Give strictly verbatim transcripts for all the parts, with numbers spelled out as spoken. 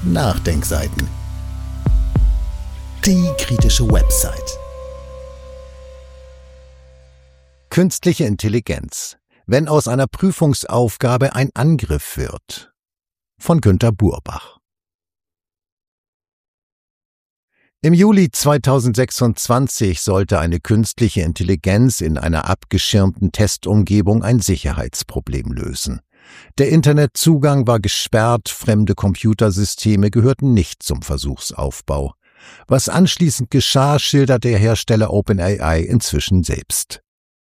Nachdenkseiten. Die kritische Website. Künstliche Intelligenz. Wenn aus einer Prüfungsaufgabe ein Angriff wird. Von Günter Burbach. Im Juli zweitausendsechsundzwanzig sollte eine künstliche Intelligenz in einer abgeschirmten Testumgebung ein Sicherheitsproblem lösen. Der Internetzugang war gesperrt, fremde Computersysteme gehörten nicht zum Versuchsaufbau. Was anschließend geschah, schildert der Hersteller OpenAI inzwischen selbst.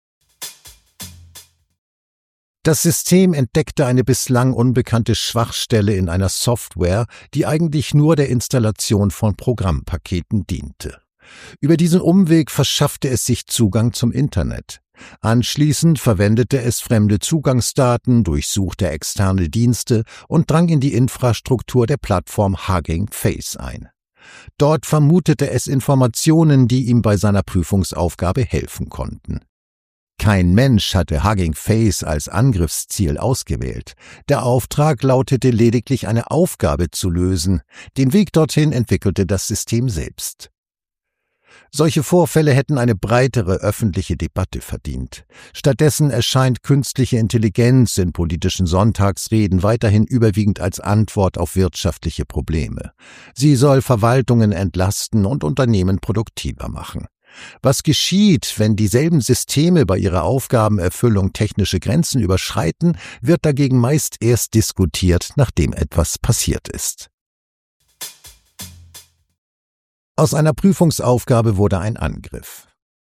Das System entdeckte eine bislang unbekannte Schwachstelle in einer Software, die eigentlich nur der Installation von Programmpaketen diente. Über diesen Umweg verschaffte es sich Zugang zum Internet. Anschließend verwendete es fremde Zugangsdaten, durchsuchte externe Dienste und drang in die Infrastruktur der Plattform Hugging Face ein. Dort vermutete es Informationen, die ihm bei seiner Prüfungsaufgabe helfen konnten. Kein Mensch hatte Hugging Face als Angriffsziel ausgewählt. Der Auftrag lautete lediglich, eine Aufgabe zu lösen. Den Weg dorthin entwickelte das System selbst. Solche Vorfälle hätten eine breitere öffentliche Debatte verdient. Stattdessen erscheint künstliche Intelligenz in politischen Sonntagsreden weiterhin überwiegend als Antwort auf wirtschaftliche Probleme. Sie soll Verwaltungen entlasten und Unternehmen produktiver machen. Was geschieht, wenn dieselben Systeme bei ihrer Aufgabenerfüllung technische Grenzen überschreiten, wird dagegen meist erst diskutiert, nachdem etwas passiert ist. Aus einer Prüfungsaufgabe wurde ein Angriff.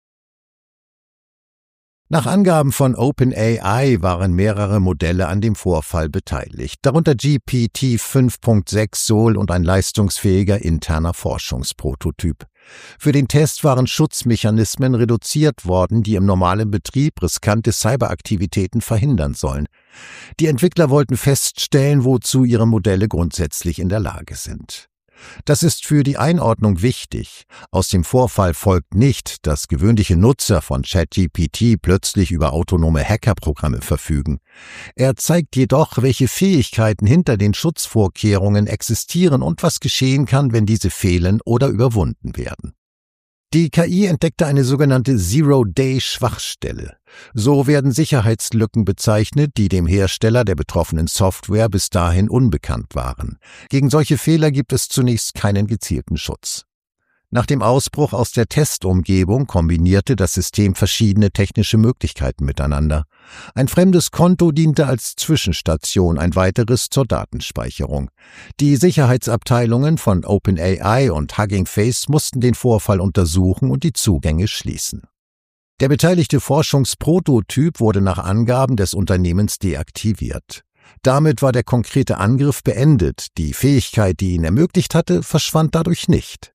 Nach Angaben von OpenAI waren mehrere Modelle an dem Vorfall beteiligt, darunter G P T fünf Punkt sechs Sol und ein leistungsfähiger interner Forschungsprototyp. Für den Test waren Schutzmechanismen reduziert worden, die im normalen Betrieb riskante Cyberaktivitäten verhindern sollen. Die Entwickler wollten feststellen, wozu ihre Modelle grundsätzlich in der Lage sind. Das ist für die Einordnung wichtig. Aus dem Vorfall folgt nicht, dass gewöhnliche Nutzer von ChatGPT plötzlich über autonome Hackerprogramme verfügen. Er zeigt jedoch, welche Fähigkeiten hinter den Schutzvorkehrungen existieren und was geschehen kann, wenn diese fehlen oder überwunden werden. Die K I entdeckte eine sogenannte Zero-Day-Schwachstelle. So werden Sicherheitslücken bezeichnet, die dem Hersteller der betroffenen Software bis dahin unbekannt waren. Gegen solche Fehler gibt es zunächst keinen gezielten Schutz. Nach dem Ausbruch aus der Testumgebung kombinierte das System verschiedene technische Möglichkeiten miteinander. Ein fremdes Konto diente als Zwischenstation, ein weiteres zur Datenspeicherung. Die Sicherheitsabteilungen von OpenAI und Hugging Face mussten den Vorfall untersuchen und die Zugänge schließen. Der beteiligte Forschungsprototyp wurde nach Angaben des Unternehmens deaktiviert. Damit war der konkrete Angriff beendet. Die Fähigkeit, die ihn ermöglicht hatte, verschwand dadurch nicht.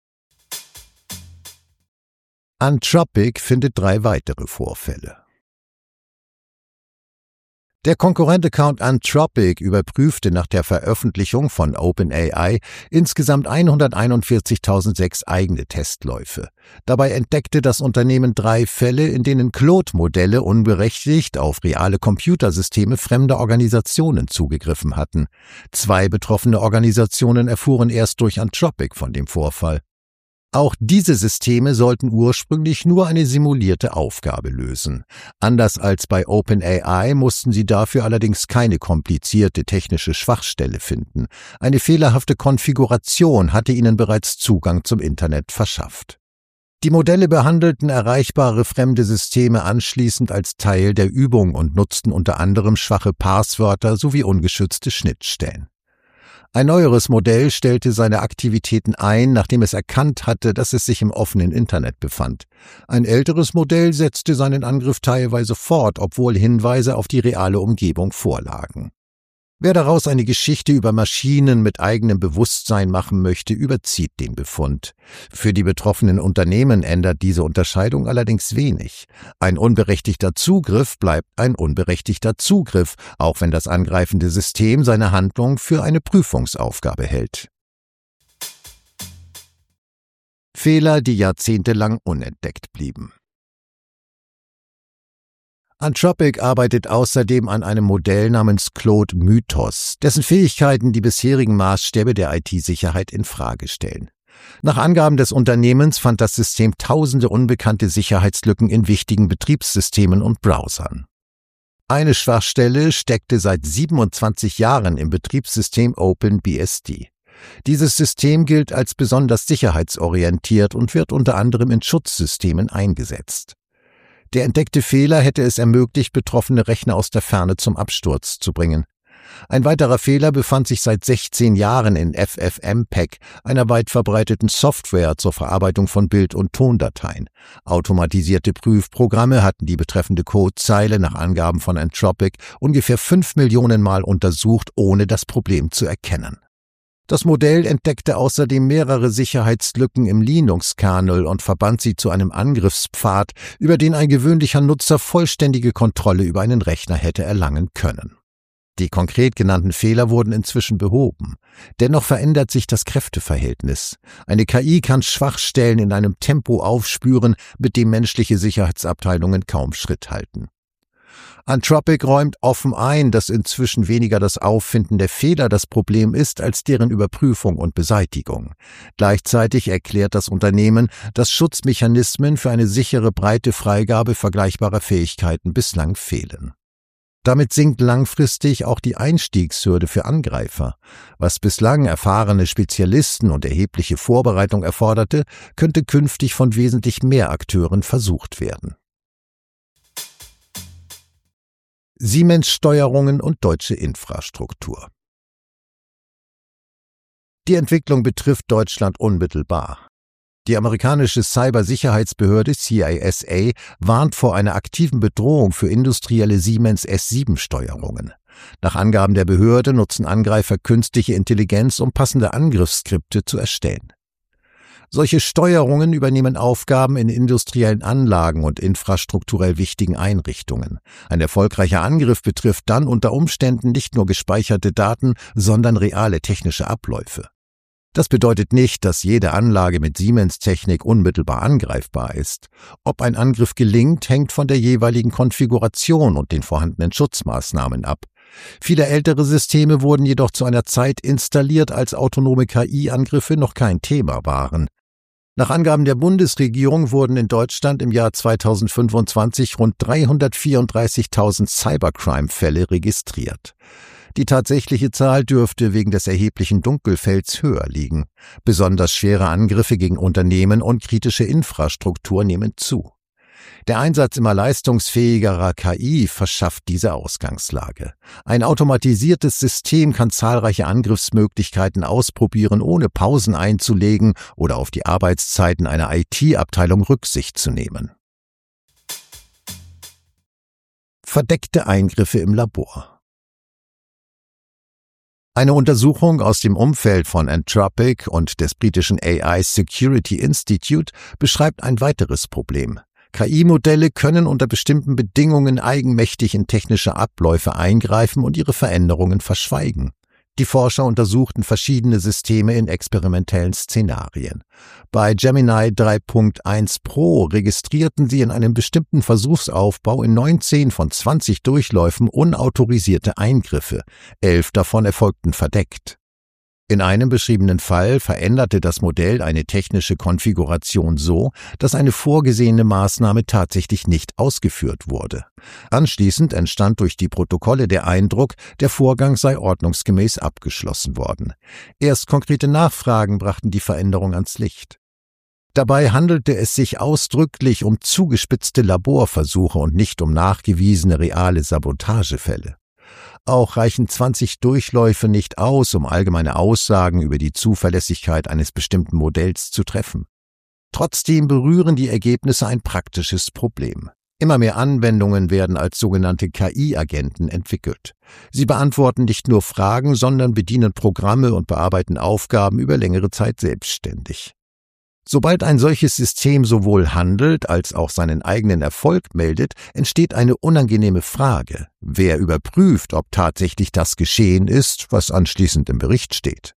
Anthropic findet drei weitere Vorfälle. Der Konkurrent-Account Anthropic überprüfte nach der Veröffentlichung von OpenAI insgesamt hunderteinundvierzigtausendsechs eigene Testläufe. Dabei entdeckte das Unternehmen drei Fälle, in denen Claude-Modelle unberechtigt auf reale Computersysteme fremder Organisationen zugegriffen hatten. Zwei betroffene Organisationen erfuhren erst durch Anthropic von dem Vorfall. Auch diese Systeme sollten ursprünglich nur eine simulierte Aufgabe lösen. Anders als bei OpenAI mussten sie dafür allerdings keine komplizierte technische Schwachstelle finden. Eine fehlerhafte Konfiguration hatte ihnen bereits Zugang zum Internet verschafft. Die Modelle behandelten erreichbare fremde Systeme anschließend als Teil der Übung und nutzten unter anderem schwache Passwörter sowie ungeschützte Schnittstellen. Ein neueres Modell stellte seine Aktivitäten ein, nachdem es erkannt hatte, dass es sich im offenen Internet befand. Ein älteres Modell setzte seinen Angriff teilweise fort, obwohl Hinweise auf die reale Umgebung vorlagen. Wer daraus eine Geschichte über Maschinen mit eigenem Bewusstsein machen möchte, überzieht den Befund. Für die betroffenen Unternehmen ändert diese Unterscheidung allerdings wenig. Ein unberechtigter Zugriff bleibt ein unberechtigter Zugriff, auch wenn das angreifende System seine Handlung für eine Prüfungsaufgabe hält. Fehler, die jahrzehntelang unentdeckt blieben. Anthropic arbeitet außerdem an einem Modell namens Claude Mythos, dessen Fähigkeiten die bisherigen Maßstäbe der I T-Sicherheit in Frage stellen. Nach Angaben des Unternehmens fand das System tausende unbekannte Sicherheitslücken in wichtigen Betriebssystemen und Browsern. Eine Schwachstelle steckte seit siebenundzwanzig Jahren im Betriebssystem OpenBSD. Dieses System gilt als besonders sicherheitsorientiert und wird unter anderem in Schutzsystemen eingesetzt. Der entdeckte Fehler hätte es ermöglicht, betroffene Rechner aus der Ferne zum Absturz zu bringen. Ein weiterer Fehler befand sich seit sechzehn Jahren in F F M P E G, einer weit verbreiteten Software zur Verarbeitung von Bild- und Tondateien. Automatisierte Prüfprogramme hatten die betreffende Codezeile nach Angaben von Anthropic ungefähr fünf Millionen Mal untersucht, ohne das Problem zu erkennen. Das Modell entdeckte außerdem mehrere Sicherheitslücken im Linux-Kernel und verband sie zu einem Angriffspfad, über den ein gewöhnlicher Nutzer vollständige Kontrolle über einen Rechner hätte erlangen können. Die konkret genannten Fehler wurden inzwischen behoben. Dennoch verändert sich das Kräfteverhältnis. Eine K I kann Schwachstellen in einem Tempo aufspüren, mit dem menschliche Sicherheitsabteilungen kaum Schritt halten. Anthropic räumt offen ein, dass inzwischen weniger das Auffinden der Fehler das Problem ist, als deren Überprüfung und Beseitigung. Gleichzeitig erklärt das Unternehmen, dass Schutzmechanismen für eine sichere breite Freigabe vergleichbarer Fähigkeiten bislang fehlen. Damit sinkt langfristig auch die Einstiegshürde für Angreifer. Was bislang erfahrene Spezialisten und erhebliche Vorbereitung erforderte, könnte künftig von wesentlich mehr Akteuren versucht werden. Siemens-Steuerungen und deutsche Infrastruktur. Die Entwicklung betrifft Deutschland unmittelbar. Die amerikanische Cybersicherheitsbehörde C I S A warnt vor einer aktiven Bedrohung für industrielle Siemens S sieben Steuerungen. Nach Angaben der Behörde nutzen Angreifer künstliche Intelligenz, um passende Angriffsskripte zu erstellen. Solche Steuerungen übernehmen Aufgaben in industriellen Anlagen und infrastrukturell wichtigen Einrichtungen. Ein erfolgreicher Angriff betrifft dann unter Umständen nicht nur gespeicherte Daten, sondern reale technische Abläufe. Das bedeutet nicht, dass jede Anlage mit Siemens-Technik unmittelbar angreifbar ist. Ob ein Angriff gelingt, hängt von der jeweiligen Konfiguration und den vorhandenen Schutzmaßnahmen ab. Viele ältere Systeme wurden jedoch zu einer Zeit installiert, als autonome K I-Angriffe noch kein Thema waren. Nach Angaben der Bundesregierung wurden in Deutschland im Jahr zweitausendfünfundzwanzig rund dreihundertvierunddreißigtausend Cybercrime-Fälle registriert. Die tatsächliche Zahl dürfte wegen des erheblichen Dunkelfelds höher liegen. Besonders schwere Angriffe gegen Unternehmen und kritische Infrastruktur nehmen zu. Der Einsatz immer leistungsfähigerer K I verschafft diese Ausgangslage. Ein automatisiertes System kann zahlreiche Angriffsmöglichkeiten ausprobieren, ohne Pausen einzulegen oder auf die Arbeitszeiten einer I T-Abteilung Rücksicht zu nehmen. Verdeckte Eingriffe im Labor. Eine Untersuchung aus dem Umfeld von Anthropic und des britischen A I Security Institute beschreibt ein weiteres Problem. K I-Modelle können unter bestimmten Bedingungen eigenmächtig in technische Abläufe eingreifen und ihre Veränderungen verschweigen. Die Forscher untersuchten verschiedene Systeme in experimentellen Szenarien. Bei Gemini drei Punkt eins Pro registrierten sie in einem bestimmten Versuchsaufbau in neunzehn von zwanzig Durchläufen unautorisierte Eingriffe. Elf davon erfolgten verdeckt. In einem beschriebenen Fall veränderte das Modell eine technische Konfiguration so, dass eine vorgesehene Maßnahme tatsächlich nicht ausgeführt wurde. Anschließend entstand durch die Protokolle der Eindruck, der Vorgang sei ordnungsgemäß abgeschlossen worden. Erst konkrete Nachfragen brachten die Veränderung ans Licht. Dabei handelte es sich ausdrücklich um zugespitzte Laborversuche und nicht um nachgewiesene reale Sabotagefälle. Auch reichen zwanzig Durchläufe nicht aus, um allgemeine Aussagen über die Zuverlässigkeit eines bestimmten Modells zu treffen. Trotzdem berühren die Ergebnisse ein praktisches Problem. Immer mehr Anwendungen werden als sogenannte K I-Agenten entwickelt. Sie beantworten nicht nur Fragen, sondern bedienen Programme und bearbeiten Aufgaben über längere Zeit selbstständig. Sobald ein solches System sowohl handelt als auch seinen eigenen Erfolg meldet, entsteht eine unangenehme Frage. Wer überprüft, ob tatsächlich das geschehen ist, was anschließend im Bericht steht?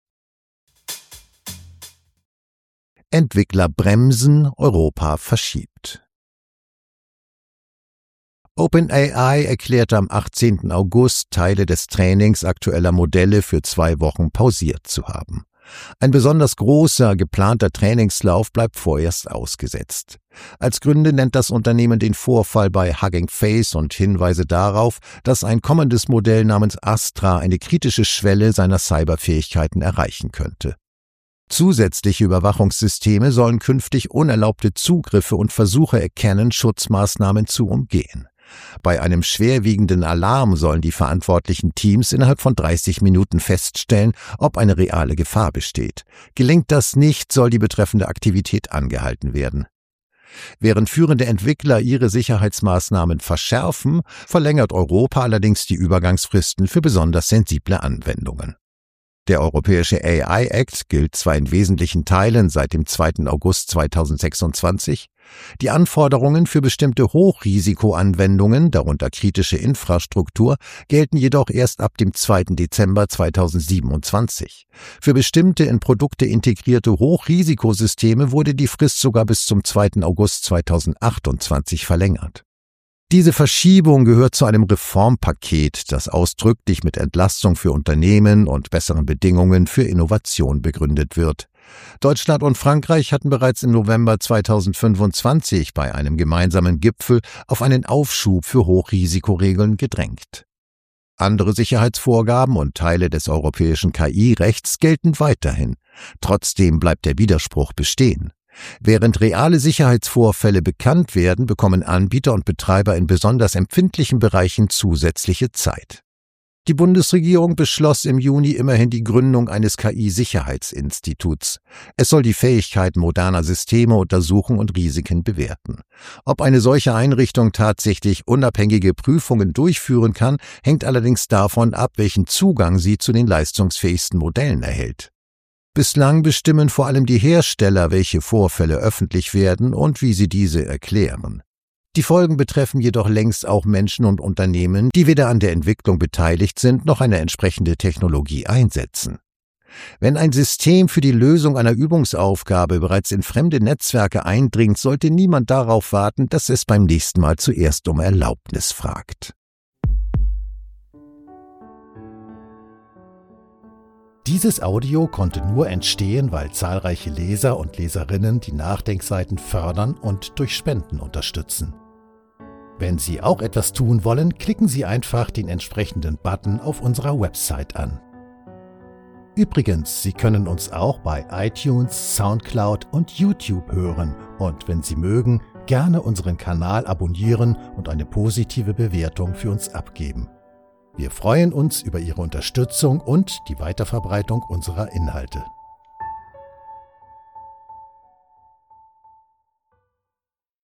Entwickler bremsen, Europa verschiebt. OpenAI erklärte am achtzehnten August, Teile des Trainings aktueller Modelle für zwei Wochen pausiert zu haben. Ein besonders großer, geplanter Trainingslauf bleibt vorerst ausgesetzt. Als Gründe nennt das Unternehmen den Vorfall bei Hugging Face und Hinweise darauf, dass ein kommendes Modell namens Astra eine kritische Schwelle seiner Cyberfähigkeiten erreichen könnte. Zusätzliche Überwachungssysteme sollen künftig unerlaubte Zugriffe und Versuche erkennen, Schutzmaßnahmen zu umgehen. Bei einem schwerwiegenden Alarm sollen die verantwortlichen Teams innerhalb von dreißig Minuten feststellen, ob eine reale Gefahr besteht. Gelingt das nicht, soll die betreffende Aktivität angehalten werden. Während führende Entwickler ihre Sicherheitsmaßnahmen verschärfen, verlängert Europa allerdings die Übergangsfristen für besonders sensible Anwendungen. Der Europäische A I-Act gilt zwar in wesentlichen Teilen seit dem zweiten August zweitausendsechsundzwanzig, die Anforderungen für bestimmte Hochrisikoanwendungen, darunter kritische Infrastruktur, gelten jedoch erst ab dem zweiten Dezember zweitausendsiebenundzwanzig. Für bestimmte in Produkte integrierte Hochrisikosysteme wurde die Frist sogar bis zum zweiten August zweitausendachtundzwanzig verlängert. Diese Verschiebung gehört zu einem Reformpaket, das ausdrücklich mit Entlastung für Unternehmen und besseren Bedingungen für Innovation begründet wird. Deutschland und Frankreich hatten bereits im November zweitausendfünfundzwanzig bei einem gemeinsamen Gipfel auf einen Aufschub für Hochrisikoregeln gedrängt. Andere Sicherheitsvorgaben und Teile des europäischen K I-Rechts gelten weiterhin. Trotzdem bleibt der Widerspruch bestehen. Während reale Sicherheitsvorfälle bekannt werden, bekommen Anbieter und Betreiber in besonders empfindlichen Bereichen zusätzliche Zeit. Die Bundesregierung beschloss im Juni immerhin die Gründung eines K I-Sicherheitsinstituts. Es soll die Fähigkeiten moderner Systeme untersuchen und Risiken bewerten. Ob eine solche Einrichtung tatsächlich unabhängige Prüfungen durchführen kann, hängt allerdings davon ab, welchen Zugang sie zu den leistungsfähigsten Modellen erhält. Bislang bestimmen vor allem die Hersteller, welche Vorfälle öffentlich werden und wie sie diese erklären. Die Folgen betreffen jedoch längst auch Menschen und Unternehmen, die weder an der Entwicklung beteiligt sind, noch eine entsprechende Technologie einsetzen. Wenn ein System für die Lösung einer Übungsaufgabe bereits in fremde Netzwerke eindringt, sollte niemand darauf warten, dass es beim nächsten Mal zuerst um Erlaubnis fragt. Dieses Audio konnte nur entstehen, weil zahlreiche Leser und Leserinnen die Nachdenkseiten fördern und durch Spenden unterstützen. Wenn Sie auch etwas tun wollen, klicken Sie einfach den entsprechenden Button auf unserer Website an. Übrigens, Sie können uns auch bei iTunes, Soundcloud und YouTube hören und wenn Sie mögen, gerne unseren Kanal abonnieren und eine positive Bewertung für uns abgeben. Wir freuen uns über Ihre Unterstützung und die Weiterverbreitung unserer Inhalte.